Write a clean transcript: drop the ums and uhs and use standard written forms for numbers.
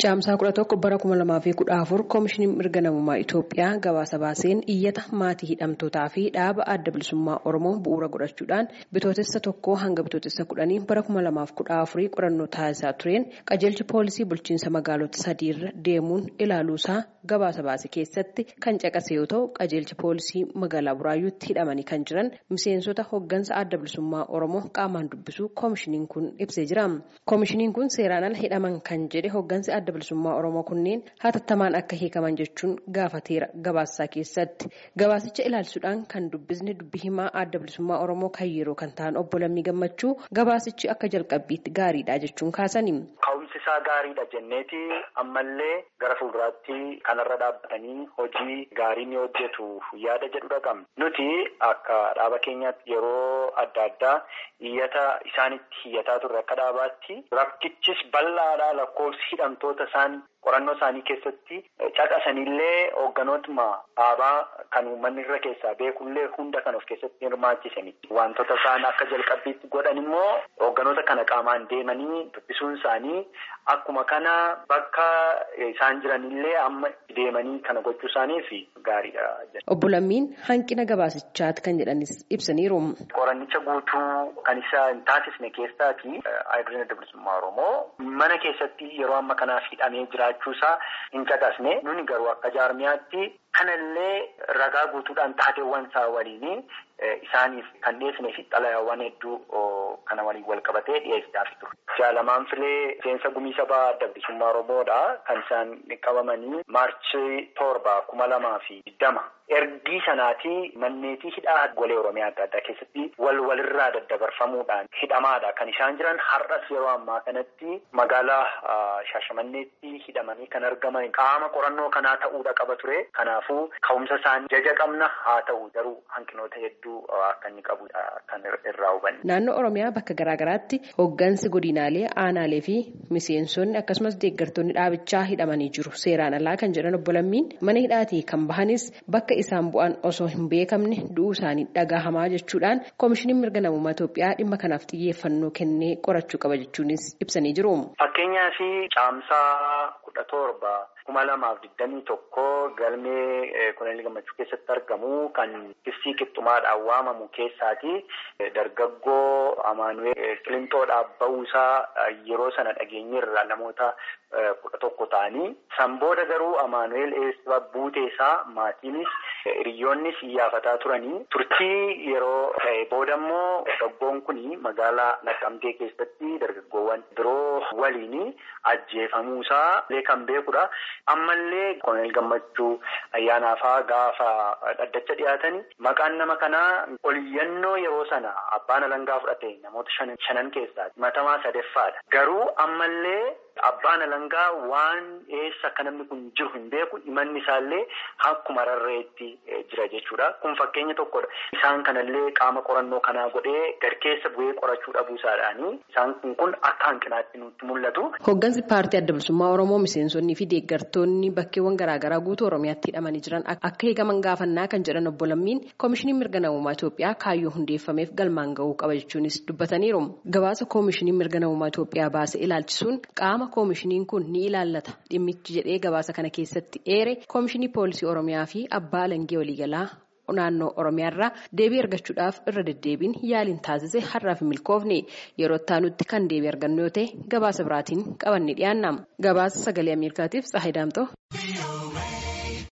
Caamsaa 11 bara 2014 Koomishiniin Mirga Namummaa Itoophiyaa gabaasa baaseen iyyata maatii hidhamtootaa fi dhaaba adda bilisummaa Oromoo bu'uura godhachuudhaan bitootessa 1 hanga bitootessa 10 bara 2014 qorannoo taasisaa tureen qajeelchi poolisii bulchiinsa magaalota 3 irra deemuun ilaaluusaa gabaasa baase keessatti kan caqase yoo ta'u qajeelchi poolisii magaalaa Buraayyuutti hidhamanii kan jiran miseensota hoggansa adda bilisummaa Oromoo qaamaan dubbisuu koomishiniin kun ibsee jira. Koomishiniin kun seeraan ala hidhaman kan jedhe hoggansi adda bilisummaa Oromoo kunneen hatattamaan akka hiikaman jechuun gaafateera gabaasa keessatti. Gabaasicha ilaalchisuudhaan kan dubbisne dubbi himaa adda bilisummaa Oromoo kan yeroo kan ta'an obbo Lammii Gammachuu gabaasichi akka jalqabbiitti gaariidha jechuun kaasani. Ka'umsi isaa gaariidha jenneeti ammallee gara fuulduraatti kanarra dhaabbatanii hojii gaarii ni hojjetu yaada jedhudha qabna. Nuti akka dhaaba keenyaatti yeroo adda addaa iyyata isaanitti iyyataa turre akka dhaabaatti rakkichis bal'aadha lakkoofsi hidhamtoota isaan qorannoo isaanii keessatti caqasanillee hoogganootuma dhaabaa kan uummanni irra keessaa beekullee hunda kan of keessatti hirmaachisani. Wantoota isaan akka jalqabbiitti godhan immoo hoogganoota kana qaamaan deemanii dubbisuun isaanii akkuma kana bakka isaan jiranillee amma deemanii kana gochuu isaaniif gaariidha. Obbo Lammiin hanqina gabaasichaati kan jedhanis ibsaniiru. Qorannicha guutuu kan isa hin taasisne keessaati Adda Bilisummaa Oromoo mana keessatti yeroo amma kanaaf hidhamee jiraachuusaa hin caqasne. Nuni garuu akka jaarmiyaatti kanallee ragaa guutuudhaan taateewwan isaa waliin isaaniif kan dhiyeessine fi xalayaawwan hedduu kana waliin wal qabatee dhiyeessaa ture. Jaalamaan filee seensa gumii sabaa adda bilisummaa Oromoodha kan isaan qabamanii Maarchii 7 2020 ergii sanaatii manneetii hidhaa golee Oromiyaa adda addaa keessatti walirraa daddabarfamuudhaan hidhamaadha kan isaan jiran. Har'as yeroo ammaa kanatti magaalaa Shaashamanneetti hidhamanii kan argaman qaama qorannoo kanaa ta'uudha qaba ture. Kanaafuu ka'umsa isaanii jaja qabna haa ta'u garuu hanqinoota hedduu akka inni qabudha kan irraa hubanne. Naannoo Oromiyaa bakka garaagaraatti hoggansi godinaalee aanaalee fi miseensonni akkasumas deeggartoonni dhaabichaa hidhamanii jiru. Seeraan alaa kan jedhan obbo Lammiin mana hidhaatii kan bahanis bakka isaan bu'an osoo hin beekamne du'uu isaanii dhagahamaa jechuudhaan koomishiniin mirga namummaa Itoophiyaa dhimma kanaaf xiyyeeffannoo kennee qorachuu qaba jechuunis ibsanii jiru. Fakkeenyaaf caamsaa 17 2021 galmee Koloneel Gammachuu keessatti argamu kan Kissii Qixxumaadhaan waamamu keessaati dargaggoo Amaanu'eel Qilinxoodhaaf ba'uusaa yeroo sana dhageenyerra namoota 11 ta'anii san booda garuu Amaanu'eel eessa buuteesaa maatiinis hiriyoonnis iyyafataa turanii turtii yeroo booda immoo dargaggoon kun magaalaa Naqqamtee keessatti dargaggoowwan biroo waliin ajjeefamuusaa kan beekudha. Ammallee Koloneel Gammachuu ayyaanaafaa gaafa dhaddacha dhiyaatanii maqaan nama kanaa oliyyannoo yeroo sana abbaan alangaa fudhate namoota 5 keessaa himatamaa 3ffaadha. Garuu ammallee abbaan alangaa waan eessa akka namni kun jiru hin beeku himanni isaallee akkuma rarreetti jira jechuudha. Kun fakkeenya tokkodha. Isaan kanallee qaama qorannoo kanaa godhee garkeessa bu'ee qorachuu dhabuu isaadhaanii isaan kun akka hanqinaatti nutti mul'atu. Hoggansi paartii adda bilisummaa Oromoo miseensonnii fi deeggartoonni bakkeewwan garaagaraa guutuu Oromiyaatti hidhamanii jiran akka hiikaman gaafannaa kan jedhan obbo Lammiin koomishiniin mirga namummaa Itoophiyaa kaayyoo hundeeffameef galmaan ga'uu qaba jechuunis dubbataniiru. Gabaasa koomishiniin mirga namummaa Itoophiyaa baase ilaalchisuun qaama koomishiniin kun ni ilaallata dhimmichi jedhee gabaasa kana keessatti eere koomishinii poolisii Oromiyaa fi abbaa alangee waliigalaa naannoo Oromiyaarraa deebii argachuudhaaf irra deddeebiin yaaliin taasise har'aaf milkoofne yeroo taanutti kan deebii argannu yoo ta'e gabaasa biraatiin qabanne dhiyaanna. Gabaasa sagalee Ameerikaatiif Tsahayi Daamxoo.